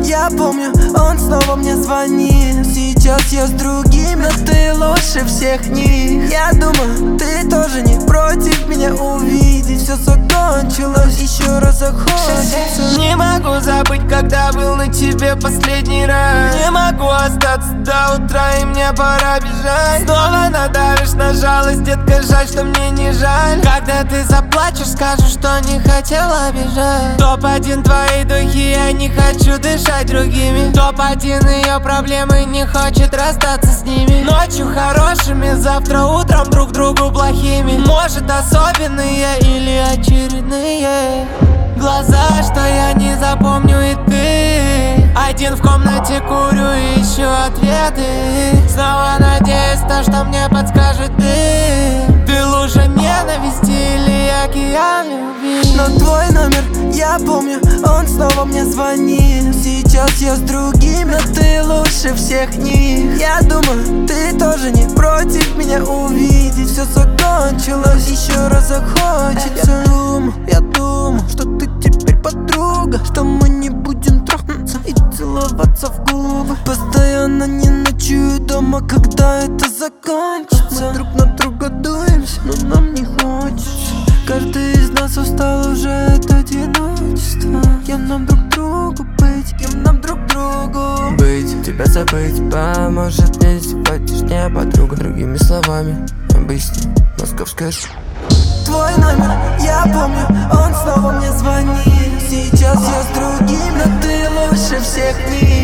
я помню, он снова мне звонит. Сейчас я с другим, но ты лучше всех них. Я думаю, ты тоже не против меня увидеть. Все закончилось, еще раз захочется. Не могу забыть, когда был на тебе последний раз. Не могу остаться до утра, и мне пора бежать. Снова надавишь на жалость, детка, жаль, что мне не жаль. Когда ты заплачешь, скажу, что не хотела бежать. Топ-1 твои духи, я не хочу дышать другими. Топ-1 ее проблемы, не хочет расстаться с ними. Ночью хорошими, завтра утром друг другу плохими. Может, особенные или очередные глаза, что я не запомню, и ты. Один в комнате курю и ищу ответы. Снова надеюсь, то, что мне подскажет ты. Ты лужа ненависти или океан любви? Но твой номер, я помню, он снова мне звонит. Сейчас я с другим, но ты лучше всех них. Я думаю, ты тоже не против меня увидеть. Все закончилось, еще раз захочется. Я думаю, что ты теперь подруга, что мы не будем трахнуться и целоваться в губы. Постоянно не ночую дома, когда это закончится. Мы друг на друга дуемся, но нам не хочется. Каждый из нас устал уже от одиночества. Кем нам друг другу быть, кем нам друг другу быть. Тебя забыть поможет мне сегодняшняя подруга. Другими словами, объясни, московская Твой номер, я помню, он снова мне звонит. Сейчас я с другим, но ты лучше всех них.